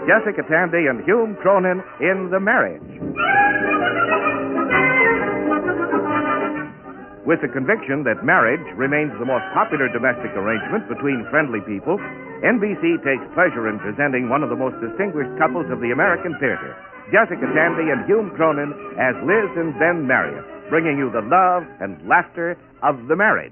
Jessica Tandy and Hume Cronin in The Marriage. With the conviction that marriage remains the most popular domestic arrangement between friendly people, NBC takes pleasure in presenting one of the most distinguished couples of the American theater, Jessica Tandy and Hume Cronin as Liz and Ben Marriott, bringing you the love and laughter of The Marriage.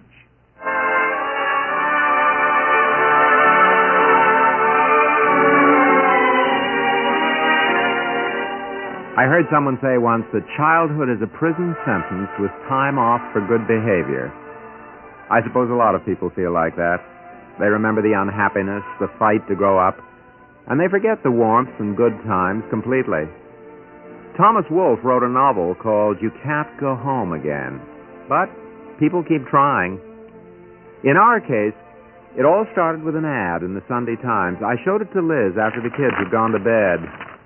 I heard someone say once that childhood is a prison sentence with time off for good behavior. I suppose a lot of people feel like that. They remember the unhappiness, the fight to grow up, and they forget the warmth and good times completely. Thomas Wolfe wrote a novel called You Can't Go Home Again, but people keep trying. In our case, it all started with an ad in the Sunday Times. I showed it to Liz after the kids had gone to bed.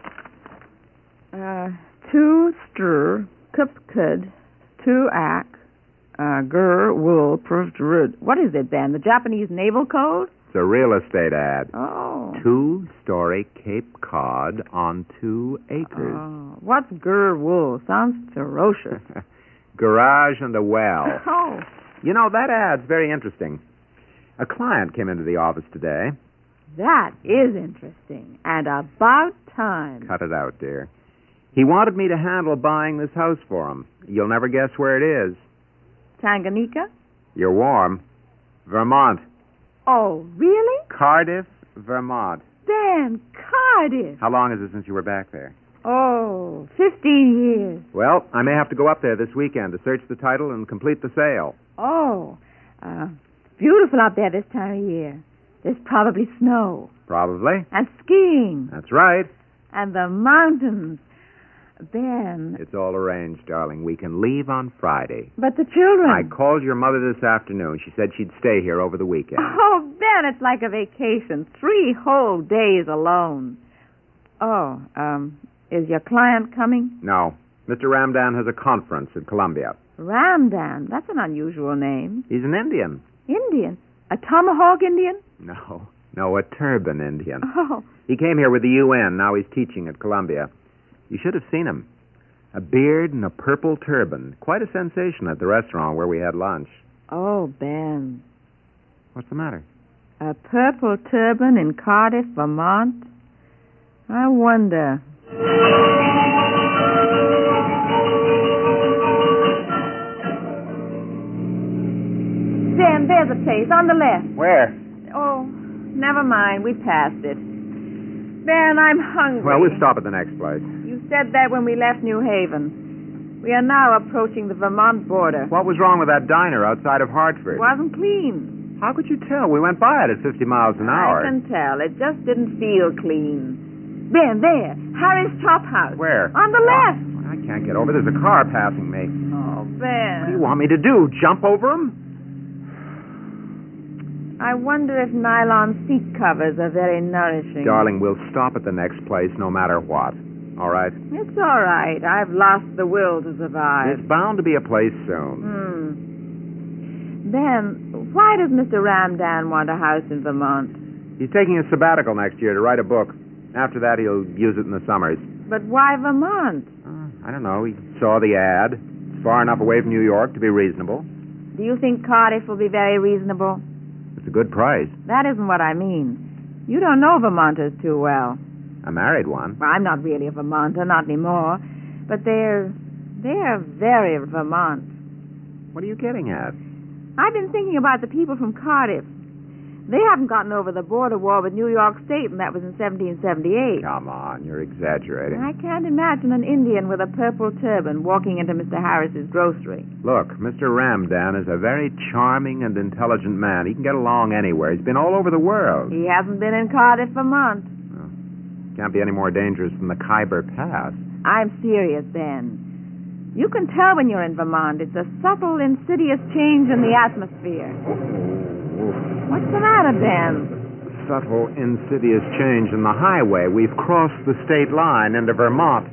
Two str, kupkud, two ak, gur, wool, proved rud. What is it, Ben? The Japanese Naval Code? It's a real estate ad. Oh. 2-story Cape Cod on 2 acres. Oh. What's gur, wool? Sounds ferocious. Garage and a well. Oh. You know, that ad's very interesting. A client came into the office today. That is interesting. And about time. Cut it out, dear. He wanted me to handle buying this house for him. You'll never guess where it is. Tanganyika? You're warm. Vermont. Oh, really? Cardiff, Vermont. Ben, Cardiff. How long is it since you were back there? Oh, 15 years. Well, I may have to go up there this weekend to search the title and complete the sale. Oh, beautiful up there this time of year. There's probably snow. Probably. And skiing. That's right. And the mountains. Ben. It's all arranged, darling. We can leave on Friday. But the children. I called your mother this afternoon. She said she'd stay here over the weekend. Oh, Ben, it's like a vacation. 3 whole days alone. Oh, is your client coming? No. Mr. Ramdan has a conference in Columbia. Ramdan? That's an unusual name. He's an Indian. Indian? A tomahawk Indian? No, a turban Indian. Oh. He came here with the UN. Now he's teaching at Columbia. You should have seen him. A beard and a purple turban. Quite a sensation at the restaurant where we had lunch. Oh, Ben. What's the matter? A purple turban in Cardiff, Vermont? I wonder. Ben, there's a place on the left. Where? Oh, never mind. We passed it. Ben, I'm hungry. Well, we'll stop at the next place. You said that when we left New Haven. We are now approaching the Vermont border. What was wrong with that diner outside of Hartford? It wasn't clean. How could you tell? We went by it at 50 miles an hour. I can tell. It just didn't feel clean. Ben, there. Harry's Chop House. Where? On the left. I can't get over. There's a car passing me. Oh, Ben. What do you want me to do? Jump over him? I wonder if nylon seat covers are very nourishing. Darling, we'll stop at the next place no matter what. All right? It's all right. I've lost the will to survive. There's bound to be a place soon. Ben, why does Mr. Ramdan want a house in Vermont? He's taking a sabbatical next year to write a book. After that, he'll use it in the summers. But why Vermont? I don't know. He saw the ad. It's far enough away from New York to be reasonable. Do you think Cardiff will be very reasonable? It's a good price. That isn't what I mean. You don't know Vermonters too well. I married one. Well, I'm not really a Vermonter, not anymore. But they're very Vermont. What are you getting at? I've been thinking about the people from Cardiff. They haven't gotten over the border war with New York State, and that was in 1778. Come on, you're exaggerating. I can't imagine an Indian with a purple turban walking into Mr. Harris's grocery. Look, Mr. Ramdan is a very charming and intelligent man. He can get along anywhere. He's been all over the world. He hasn't been in Cardiff, Vermont. Well, can't be any more dangerous than the Khyber Pass. I'm serious, Ben. You can tell when you're in Vermont. It's a subtle, insidious change in the atmosphere. What's the matter, Ben? Subtle, insidious change in the highway. We've crossed the state line into Vermont.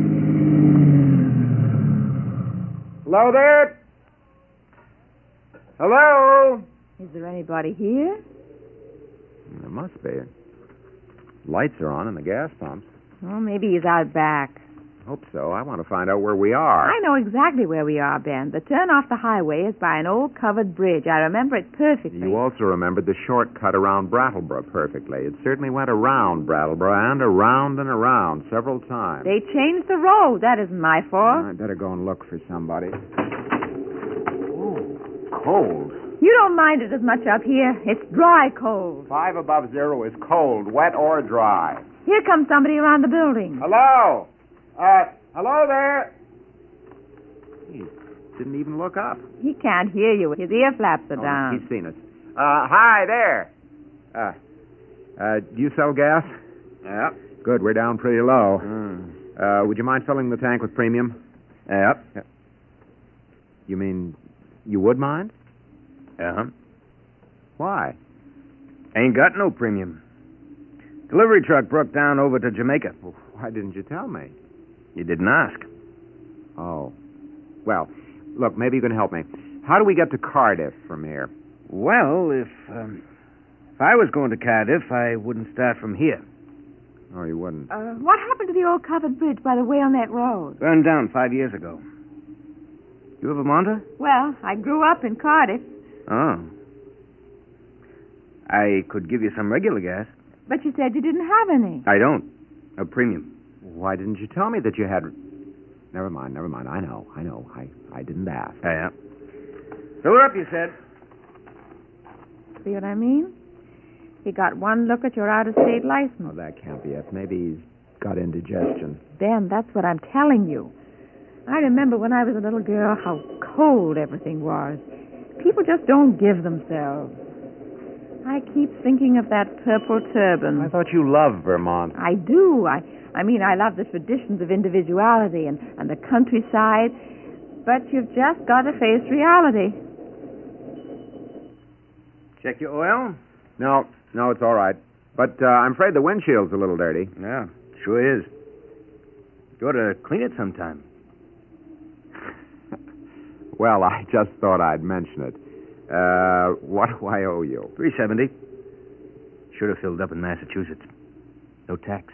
Hello there? Hello? Is there anybody here? There must be. Lights are on in the gas pumps. Oh, maybe he's out back. Hope so. I want to find out where we are. I know exactly where we are, Ben. The turn off the highway is by an old covered bridge. I remember it perfectly. You also remembered the shortcut around Brattleboro perfectly. It certainly went around Brattleboro and around several times. They changed the road. That isn't my fault. I'd better go and look for somebody. Oh, cold. You don't mind it as much up here. It's dry cold. 5 above 0 is cold, wet or dry. Here comes somebody around the building. Hello? Hello there? He didn't even look up. He can't hear you. His ear flaps are down. He's seen us. Hi there. Do you sell gas? Yeah. Good, we're down pretty low. Would you mind filling the tank with premium? Yep. You mean you would mind? Uh-huh. Why? Ain't got no premium. Delivery truck broke down over to Jamaica. Well, why didn't you tell me? You didn't ask. Oh. Well, look, maybe you can help me. How do we get to Cardiff from here? Well, if I was going to Cardiff, I wouldn't start from here. Oh, you wouldn't? What happened to the old covered bridge by the way on that road? Burned down 5 years ago. You a Vermonter? Well, I grew up in Cardiff. Oh. I could give you some regular gas. But you said you didn't have any. I don't. No premium. Why didn't you tell me that you had... Never mind. I know. I didn't ask. Yeah. Fill her up, you said. See what I mean? He got one look at your out-of-state license. Oh, that can't be it. Maybe he's got indigestion. Ben, that's what I'm telling you. I remember when I was a little girl how cold everything was. People just don't give themselves. I keep thinking of that purple turban. I thought you loved Vermont. I do. I mean, I love the traditions of individuality and the countryside, but you've just got to face reality. Check your oil? No, it's all right. But I'm afraid the windshield's a little dirty. Yeah, sure is. You ought to clean it sometime. Well, I just thought I'd mention it. What do I owe you? $3.70. Should have filled up in Massachusetts. No tax.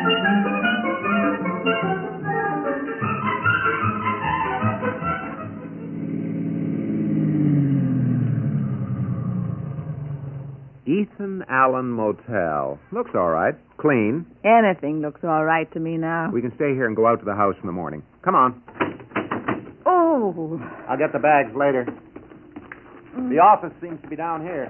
Ethan Allen Motel. Looks all right. Clean. Anything looks all right to me now. We can stay here and go out to the house in the morning. Come on. Oh. I'll get the bags later. The office seems to be down here.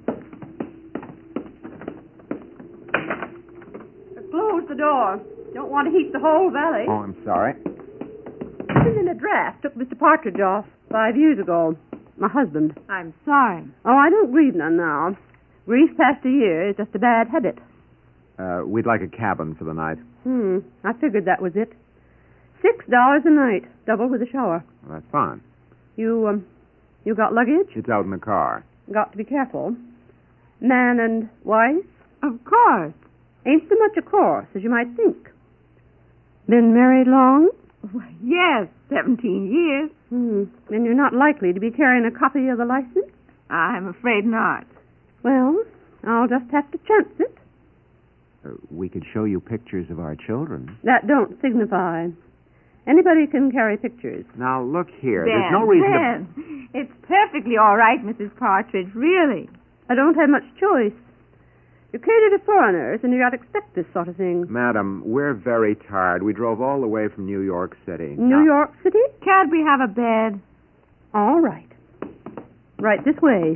Close the door. Don't want to heat the whole valley. Oh, I'm sorry. Been in a draft. Took Mr. Partridge off 5 years ago. My husband. I'm sorry. Oh, I don't grieve none now. Grief past a year is just a bad habit. We'd like a cabin for the night. I figured that was it. $6 a night, double with a shower. Well, that's fine. You got luggage? It's out in the car. Got to be careful. Man and wife? Of course. Ain't so much a course as you might think. Been married long? Yes, 17 years. Then you're not likely to be carrying a copy of the license? I'm afraid not. Well, I'll just have to chance it. We could show you pictures of our children. That don't signify. Anybody can carry pictures. Now, look here. Ben, There's no reason Ben, it's perfectly all right, Mrs. Partridge, really. I don't have much choice. You cater to foreigners, and you got to expect this sort of thing. Madam, we're very tired. We drove all the way from New York City. New York City? Can't we have a bed? All right. Right this way.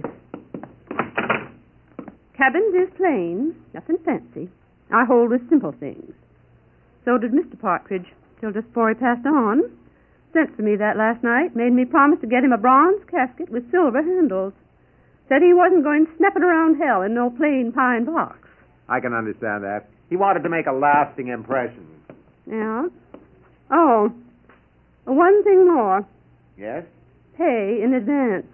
Cabins is plain, nothing fancy. I hold with simple things. So did Mr. Partridge, till just before he passed on. Sent for me that last night, made me promise to get him a bronze casket with silver handles. Said he wasn't going snapping around hell in no plain pine box. I can understand that. He wanted to make a lasting impression. Yeah? Oh, one thing more. Yes? Pay in advance.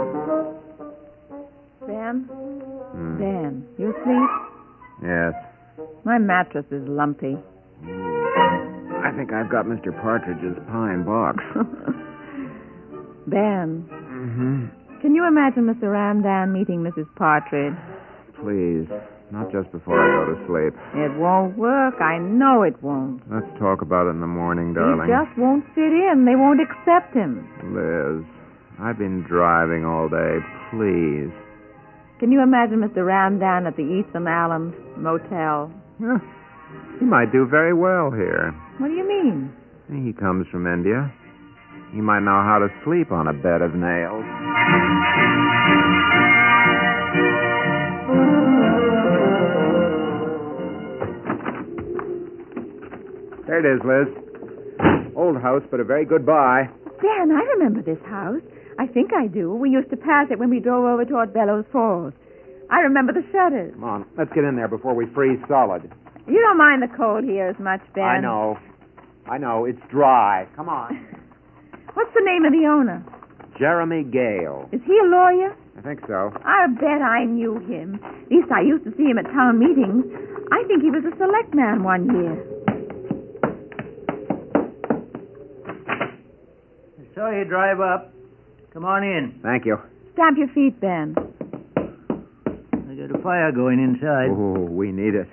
Ben? Ben, you asleep? Yes. My mattress is lumpy. I think I've got Mr. Partridge's pine box. Ben, Mm-hmm. can you imagine Mr. Ramdan meeting Mrs. Partridge? Please, not just before I go to sleep. It won't work. I know it won't. Let's talk about it in the morning, He darling. just won't fit in. They won't accept him. Liz, I've been driving all day. Please. Can you imagine Mr. Ramdan at the Eastern Island Motel? Huh. He might do very well here. What do you mean? He comes from India. He might know how to sleep on a bed of nails. There it is, Liz. Old house, but a very good buy. Ben, I remember this house. I think I do. We used to pass it when we drove over toward Bellows Falls. I remember the shutters. Come on, let's get in there before we freeze solid. You don't mind the cold here as much, Ben. I know. It's dry. Come on. What's the name of the owner? Jeremy Gale. Is he a lawyer? I think so. I bet I knew him. At least I used to see him at town meetings. I think he was a select man one year. So you drive up. Come on in. Thank you. Stamp your feet, Ben. I got a fire going inside. Oh, we need it.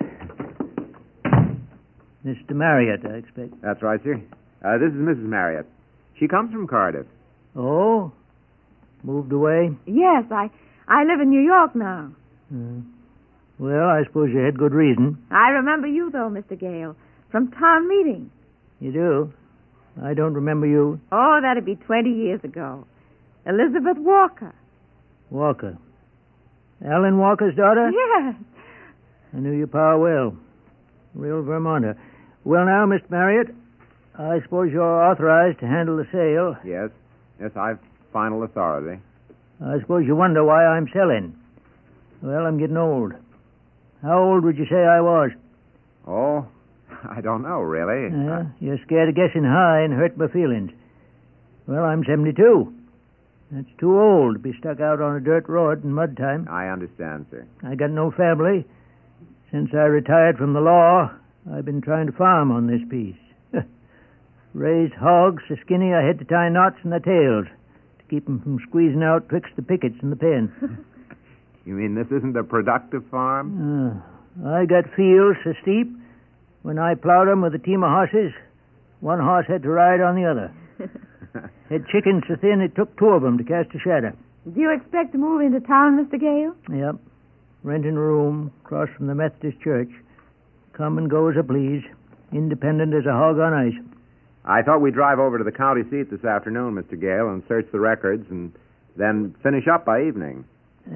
Mr. Marriott, I expect. That's right, sir. This is Mrs. Marriott. She comes from Cardiff. Oh? Moved away? Yes, I live in New York now. Well, I suppose you had good reason. I remember you, though, Mr. Gale, from town meeting. You do? I don't remember you. Oh, that'd be 20 years ago. Elizabeth Walker. Walker. Alan Walker's daughter? Yes. I knew your pa well. Real Vermonter. Well, now, Mr. Marriott, I suppose you're authorized to handle the sale. Yes. Yes, I've final authority. I suppose you wonder why I'm selling. Well, I'm getting old. How old would you say I was? Oh, I don't know, really. You're scared of guessing high and hurt my feelings. Well, I'm 72. That's too old to be stuck out on a dirt road in mud time. I understand, sir. I got no family. Since I retired from the law, I've been trying to farm on this piece. Raised hogs so skinny I had to tie knots in their tails to keep them from squeezing out twixt the pickets in the pen. You mean this isn't a productive farm? I got fields so steep, when I plowed them with a team of horses, one horse had to ride on the other. Had chickens so thin it took two of them to cast a shadow. Do you expect to move into town, Mr. Gale? Yep. Renting a room across from the Methodist church. Come and go as I please. Independent as a hog on ice. I thought we'd drive over to the county seat this afternoon, Mr. Gale, and search the records and then finish up by evening.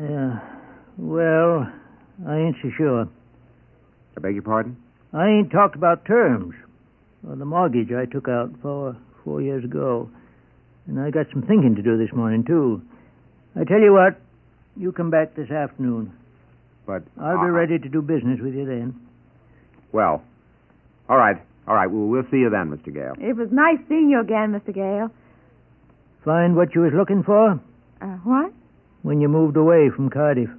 Well, I ain't so sure. I beg your pardon? I ain't talked about terms. Or the mortgage I took out 4 years ago. And I got some thinking to do this morning, too. I tell you what, you come back this afternoon. But I'll be ready to do business with you then. Well, all right. We'll see you then, Mr. Gale. It was nice seeing you again, Mr. Gale. Find what you was looking for? What? When you moved away from Cardiff.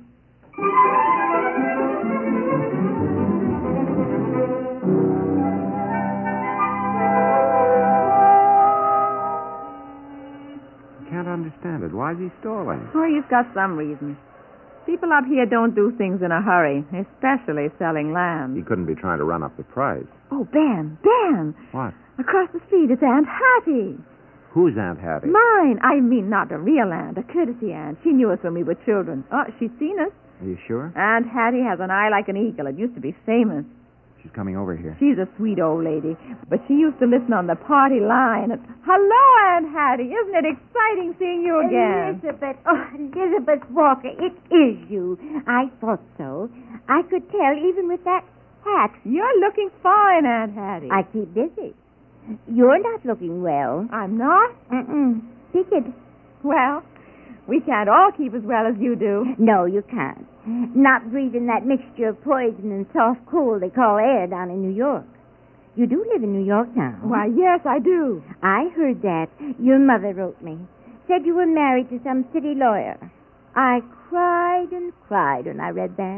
I can't understand it. Why is he stalling? Oh, he's got some reason. People up here don't do things in a hurry, especially selling land. He couldn't be trying to run up the price. Oh, Ben! What? Across the street, it's Aunt Hattie. Who's Aunt Hattie? Mine. I mean, not a real aunt, a courtesy aunt. She knew us when we were children. Oh, she's seen us. Are you sure? Aunt Hattie has an eye like an eagle. It used to be famous. She's coming over here. She's a sweet old lady, but she used to listen on the party line. Hello, Aunt Hattie. Isn't it exciting seeing you again? Elizabeth Walker, it is you. I thought so. I could tell even with that hat. You're looking fine, Aunt Hattie. I keep busy. You're not looking well. I'm not? Speak it. Well, we can't all keep as well as you do. No, you can't. Not breathing that mixture of poison and soft cool they call air down in New York. You do live in New York now? Why, yes, I do. I heard that. Your mother wrote me. Said you were married to some city lawyer. I cried and cried when I read that.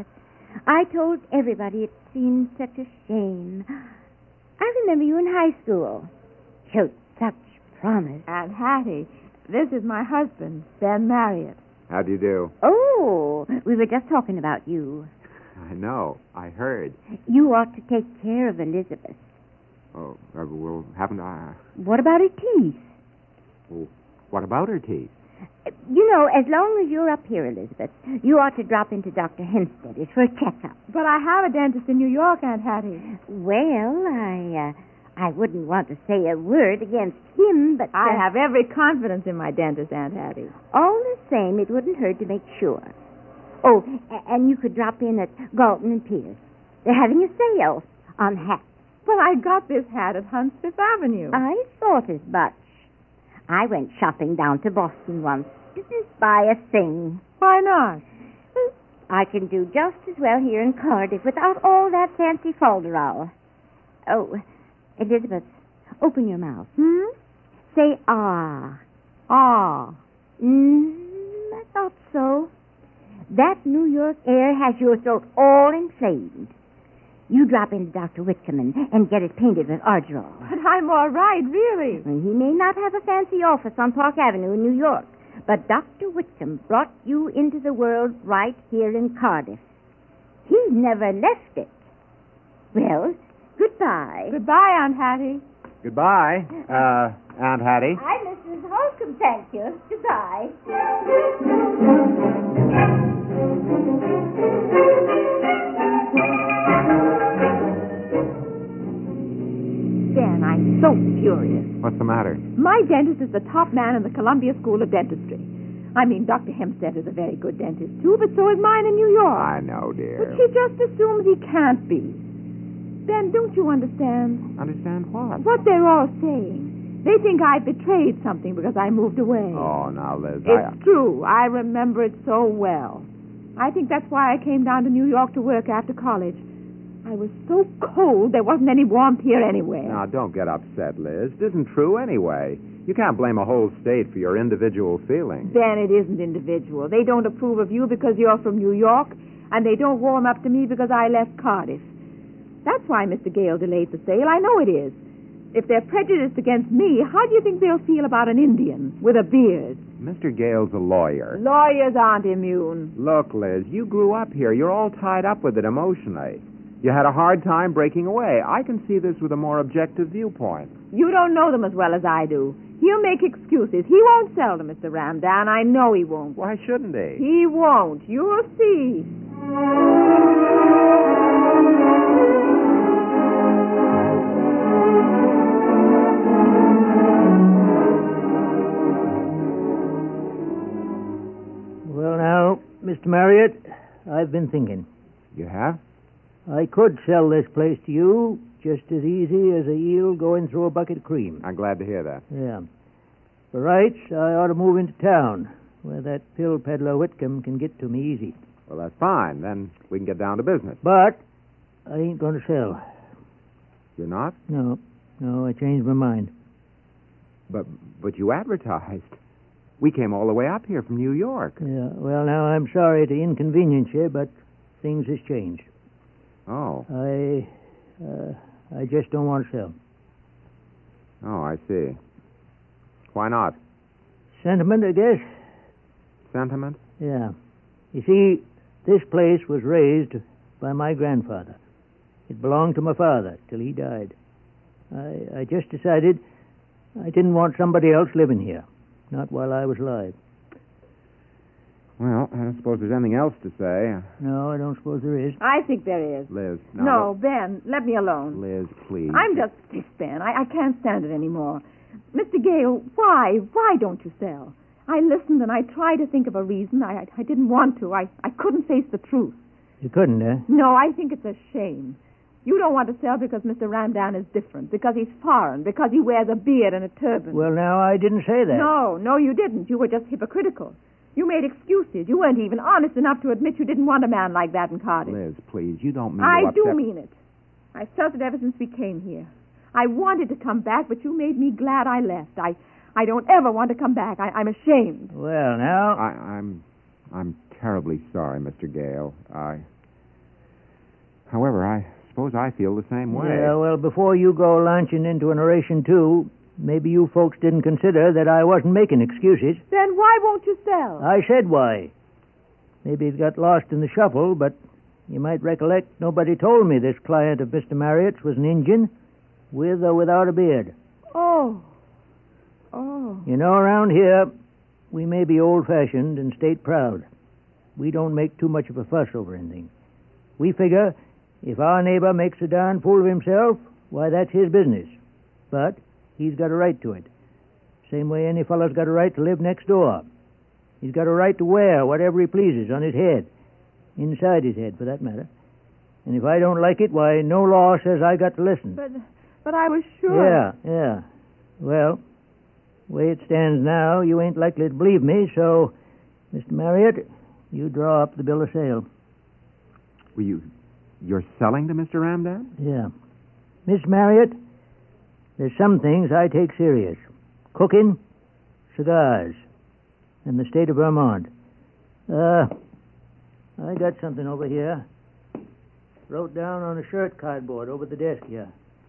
I told everybody it seemed such a shame. I remember you in high school. Showed such promise. Aunt Hattie, this is my husband, Ben Marriott. How do you do? Oh, we were just talking about you. I know. I heard. You ought to take care of Elizabeth. Oh, well, haven't I? What about her teeth? Well, what about her teeth? You know, as long as you're up here, Elizabeth, you ought to drop into Dr. Hempstead's for a checkup. But I have a dentist in New York, Aunt Hattie. Well, I wouldn't want to say a word against him, but... I have every confidence in my dentist, Aunt Hattie. All the same, it wouldn't hurt to make sure. Oh, and you could drop in at Galton and Pierce. They're having a sale on hats. Well, I got this hat at Hunt's Fifth Avenue. I thought as much. I went shopping down to Boston once. Didn't buy a thing. Why not? I can do just as well here in Cardiff without all that fancy folderol. Oh, Elizabeth, open your mouth. Say ah. Ah. I thought so. That New York air has your throat all inflamed. You drop into Dr. Whitcomb and get it painted with Argyrol. But I'm all right, really. And he may not have a fancy office on Park Avenue in New York, but Dr. Whitcomb brought you into the world right here in Cardiff. He never left it. Well, goodbye. Goodbye, Aunt Hattie. Goodbye, Aunt Hattie. I'm Mrs. Holcomb, thank you. Goodbye. Ben, I'm so furious. What's the matter? My dentist is the top man in the Columbia School of Dentistry. I mean, Dr. Hempstead is a very good dentist, too, but so is mine in New York. I know, dear. But she just assumes he can't be. Ben, don't you understand? Understand what? What they're all saying. They think I betrayed something because I moved away. Oh, now, Liz, It's true. I remember it so well. I think that's why I came down to New York to work after college. I was so cold, there wasn't any warmth here anywhere. Now, don't get upset, Liz. It isn't true anyway. You can't blame a whole state for your individual feelings. Ben, it isn't individual. They don't approve of you because you're from New York, and they don't warm up to me because I left Cardiff. That's why Mr. Gale delayed the sale. I know it is. If they're prejudiced against me, how do you think they'll feel about an Indian with a beard? Mr. Gale's a lawyer. Lawyers aren't immune. Look, Liz, you grew up here. You're all tied up with it emotionally. You had a hard time breaking away. I can see this with a more objective viewpoint. You don't know them as well as I do. He'll make excuses. He won't sell to Mr. Ramdan. I know he won't. Why shouldn't he? He won't. You'll see. Well, now, Mr. Marriott, I've been thinking. You have? I could sell this place to you just as easy as a eel going through a bucket of cream. I'm glad to hear that. Yeah. For rights, I ought to move into town, where that pill peddler Whitcomb can get to me easy. Well, that's fine. Then we can get down to business. But I ain't going to sell. You're not? No, I changed my mind. But you advertised. We came all the way up here from New York. Yeah, well, now, I'm sorry to inconvenience you, but things has changed. Oh. I just don't want to sell. Oh, I see. Why not? Sentiment, I guess. Sentiment? Yeah. You see, this place was raised by my grandfather. It belonged to my father till he died. I just decided I didn't want somebody else living here, not while I was alive. Well, I don't suppose there's anything else to say. No, I don't suppose there is. I think there is. Liz, No, Ben, let me alone. Liz, please. I'm just stiff, Ben. I can't stand it anymore. Mr. Gale, why? Why don't you sell? I listened and I tried to think of a reason. I didn't want to. I couldn't face the truth. You couldn't, eh? No, I think it's a shame. You don't want to sell because Mr. Ramdan is different, because he's foreign, because he wears a beard and a turban. Well, now, I didn't say that. No, you didn't. You were just hypocritical. You made excuses. You weren't even honest enough to admit you didn't want a man like that in Cardiff. Liz, please, you don't mean I to upset... do mean it. I felt it ever since we came here. I wanted to come back, but you made me glad I left. I don't ever want to come back. I'm ashamed. Well, now... I'm terribly sorry, Mr. Gale. However, I suppose I feel the same way. Yeah, well, before you go launching into an oration, too, maybe you folks didn't consider that I wasn't making excuses. Then why won't you sell? I said why. Maybe it got lost in the shuffle, but you might recollect nobody told me this client of Mr. Marriott's was an Injun, with or without a beard. Oh. You know, around here, we may be old-fashioned and state proud. We don't make too much of a fuss over anything. We figure if our neighbor makes a darn fool of himself, why, that's his business. But he's got a right to it. Same way any fellow's got a right to live next door. He's got a right to wear whatever he pleases on his head. Inside his head, for that matter. And if I don't like it, why, no law says I got to listen. But I was sure. Yeah. Well, the way it stands now, you ain't likely to believe me, so, Mr. Marriott, you draw up the bill of sale. Well, you're selling to Mr. Ramdam? Yeah. Miss Marriott, there's some things I take serious. Cooking, cigars, and the state of Vermont. I got something over here. Wrote down on a shirt cardboard over the desk here.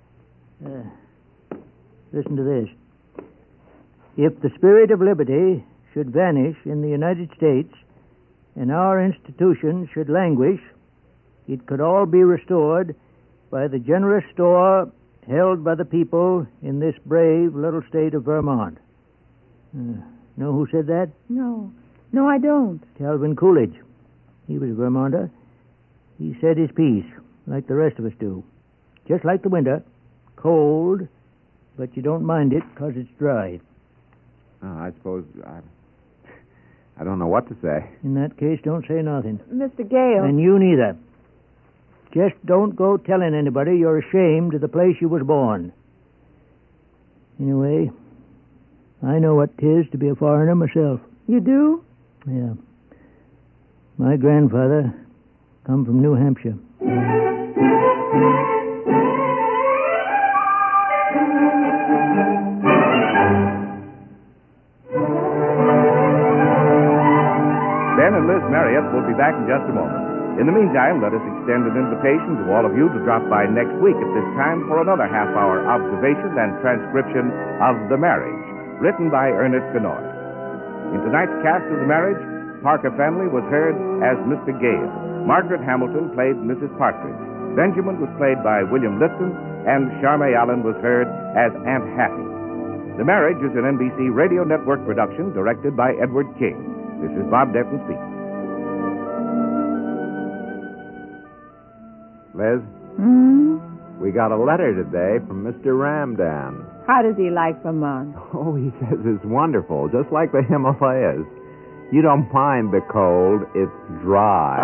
Listen to this. If the spirit of liberty should vanish in the United States and our institutions should languish, it could all be restored by the generous store held by the people in this brave little state of Vermont. Know who said that? No, I don't. Calvin Coolidge. He was a Vermonter. He said his piece, like the rest of us do. Just like the winter. Cold, but you don't mind it because it's dry. I suppose I don't know what to say. In that case, don't say nothing. Mr. Gale. And you neither. Just don't go telling anybody you're ashamed of the place you was born. Anyway, I know what 'tis to be a foreigner myself. You do? Yeah. My grandfather come from New Hampshire. Ben and Liz Marriott will be back in just a moment. In the meantime, let us extend an invitation to all of you to drop by next week at this time for another half-hour observation and transcription of The Marriage, written by Ernest Ganoy. In tonight's cast of The Marriage, Parker Family was heard as Mr. Gale. Margaret Hamilton played Mrs. Partridge. Benjamin was played by William Lifton, and Charmaine Allen was heard as Aunt Hattie. The Marriage is an NBC Radio Network production directed by Edward King. This is Bob Denton speaking. Liz, we got a letter today from Mr. Ramdam. How does he like Vermont? Oh, he says it's wonderful, just like the Himalayas. You don't mind the cold, it's dry.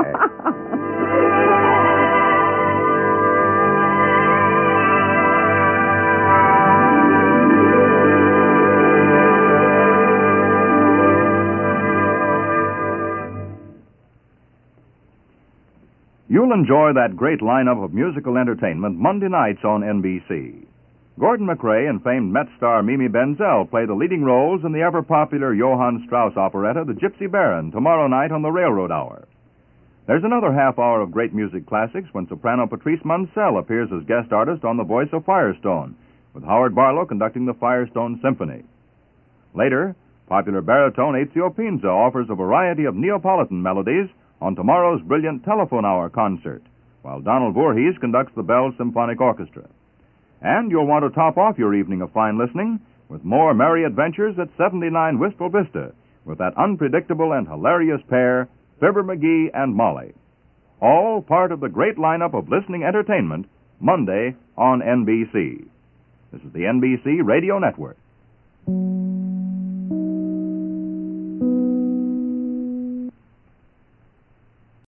You'll enjoy that great lineup of musical entertainment Monday nights on NBC. Gordon MacRae and famed Met star Mimi Benzel play the leading roles in the ever-popular Johann Strauss operetta, The Gypsy Baron, tomorrow night on the Railroad Hour. There's another half hour of great music classics when soprano Patrice Munsell appears as guest artist on The Voice of Firestone, with Howard Barlow conducting the Firestone Symphony. Later, popular baritone Ezio Pinza offers a variety of Neapolitan melodies on tomorrow's brilliant Telephone Hour concert, while Donald Voorhees conducts the Bell Symphonic Orchestra. And you'll want to top off your evening of fine listening with more merry adventures at 79 Wistful Vista with that unpredictable and hilarious pair, Fibber McGee and Molly. All part of the great lineup of listening entertainment Monday on NBC. This is the NBC Radio Network.